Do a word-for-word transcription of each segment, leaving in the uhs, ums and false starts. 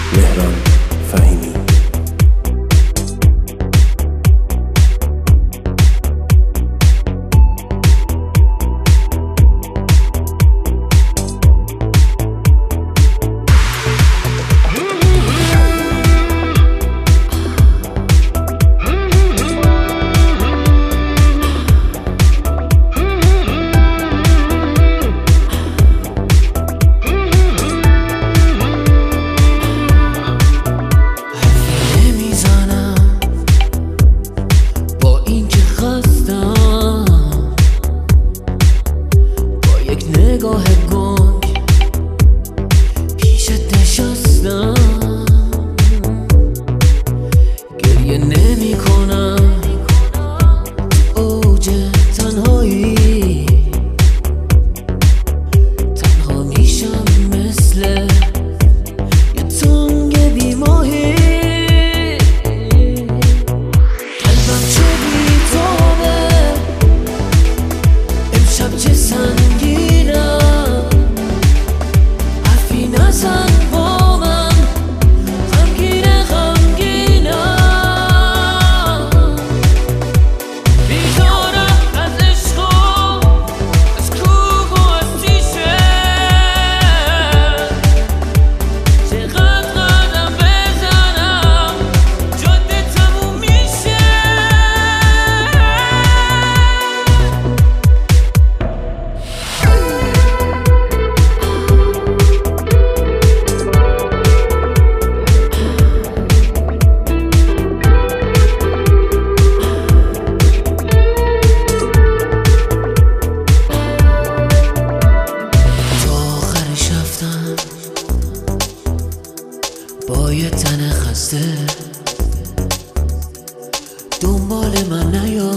مهران فهیمی. نگاه گنگ پیشت نشستم، گریه نمی کنم اوج تنهایی، تنها میشم مثل یه تنگ بیماهی. قلبم چه بیتابه امشب، چه سنگی با یه تن خسته دنبال من نیا،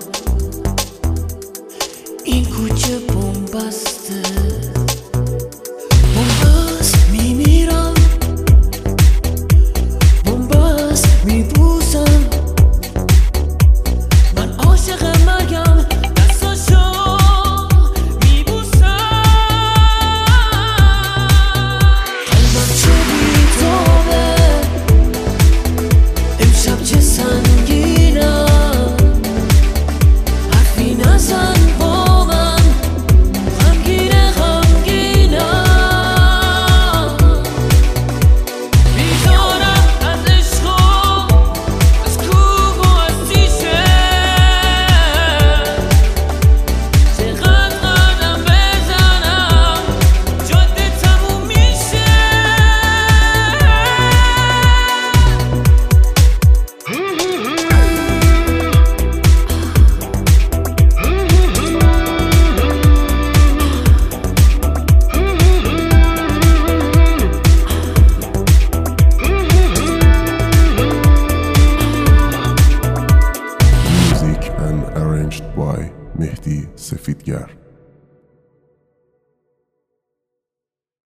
این کوچه بنبسته بنبست، میمیرم بنبست، میبوسم من عاشق مرگم، دستاشو میبوسم. قلبم چه بیتابه امشب، چه سنگینم، حرفی نزن با من، غمگینه غمگینم، بیدارم از عشق و از کوب و از تیشه، چقدر قدم بزنم جاده تموم میشه. Music and arranged by مهدی سفیدگر.